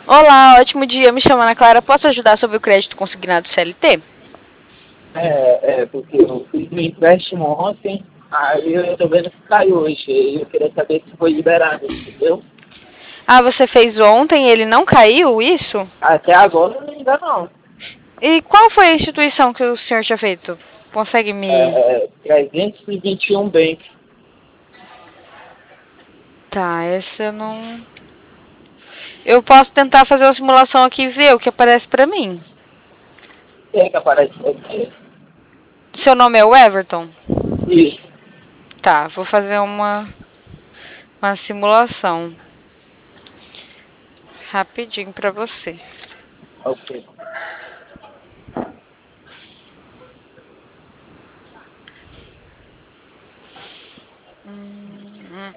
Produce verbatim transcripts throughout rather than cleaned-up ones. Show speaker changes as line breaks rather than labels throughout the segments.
Olá, ótimo dia. Me chamo Ana Clara. Posso ajudar sobre o crédito consignado C L T?
É, é, porque eu fiz um empréstimo ontem, aí eu tô vendo que caiu hoje. E eu queria saber se foi liberado, entendeu?
Ah, você fez ontem, ele não caiu, isso?
Até agora ainda não.
E qual foi a instituição que o senhor tinha feito? Consegue me...
É, é, trezentos e vinte e um Bank.
Tá, essa eu não... Eu posso tentar fazer uma simulação aqui e ver o que aparece pra mim.
Quem é que aparece aqui?
Seu nome é o Everton?
Isso.
Tá, vou fazer uma, uma simulação rapidinho pra você.
Ok.
Hum,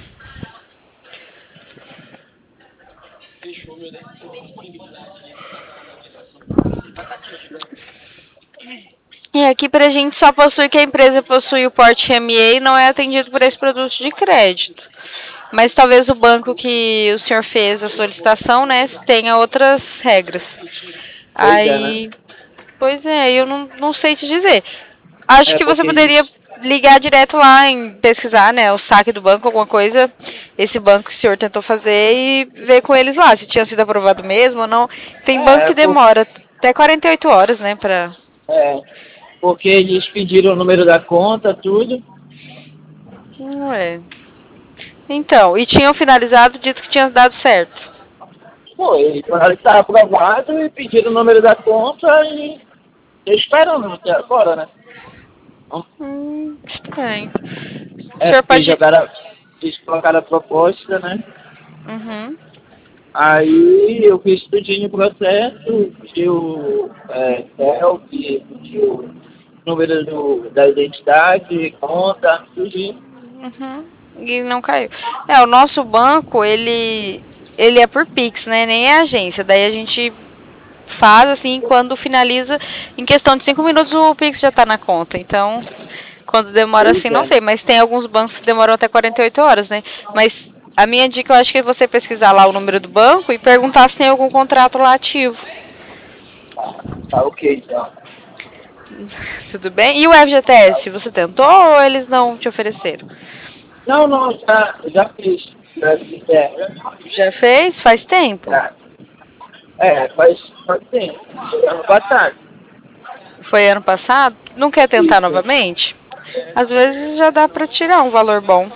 E aqui pra gente só possui que a empresa possui o porte M E A e não é atendido por esse produto de crédito. Mas talvez o banco que o senhor fez a solicitação, né, tenha outras regras.
Pois é, né?
Aí, pois é, eu não, não sei te dizer. Acho
É
que você
porque
poderia
eles.
ligar direto lá em pesquisar, né, o saque do banco, alguma coisa, esse banco que o senhor tentou fazer e ver com eles lá se tinha sido aprovado mesmo ou não. Tem banco
É,
que
por,
demora até quarenta e oito horas, né, pra...
é, porque eles pediram o número da conta, tudo.
Não é. Então, e tinham finalizado, dito que tinha dado certo.
Foi, falaram que estava aprovado e pediram o número da conta e tô esperando até agora, né?
Hum, estranho. O
É,
senhor
porque
pode...
jogaram, eles colocaram a proposta, né?
Uhum.
Aí eu fiz tudinho o processo, pedi o é, selfie, pedi o número do, da identidade, conta, tudinho.
Uhum. E não caiu. É, o nosso banco, ele, ele é por Pix, né? Nem é agência. Daí a gente faz assim, quando finaliza, em questão de cinco minutos o Pix já tá na conta. Então, quando demora
Pois
assim, não
é.
sei. Mas tem alguns bancos que demoram até quarenta e oito horas, né? Mas a minha dica, eu acho que é você pesquisar lá o número do banco e perguntar se tem algum contrato lá ativo.
Tá ok, então.
Tudo bem? E o F G T S, você tentou ou eles não te ofereceram?
Não, não, já, já fiz. Já fiz, é,
Já fez? Faz tempo?
já. É, faz, faz tempo. Ano passado.
Foi ano passado? Não quer tentar
Isso.
novamente? Às vezes já dá para tirar um valor bom.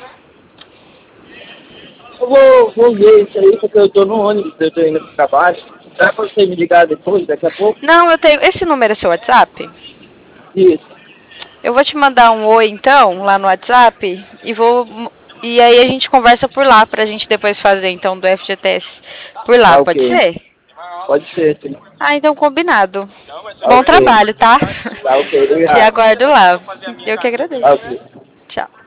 Eu vou, vou ver isso aí, porque eu tô no ônibus, eu tô indo pro trabalho. Dá pra você me ligar depois, daqui a pouco?
Não, eu tenho. Esse número é seu WhatsApp?
Isso.
Eu vou te mandar um oi então lá no WhatsApp e vou e aí a gente conversa por lá pra gente depois fazer então do F G T S por lá,
Tá
pode
ok.
ser?
Pode ser, sim.
Ah, então combinado.
Tá
Bom
ok.
trabalho, tá?
Tá ok,
Te
obrigado.
aguardo lá. Eu que
Tá
agradeço.
ok.
Tchau.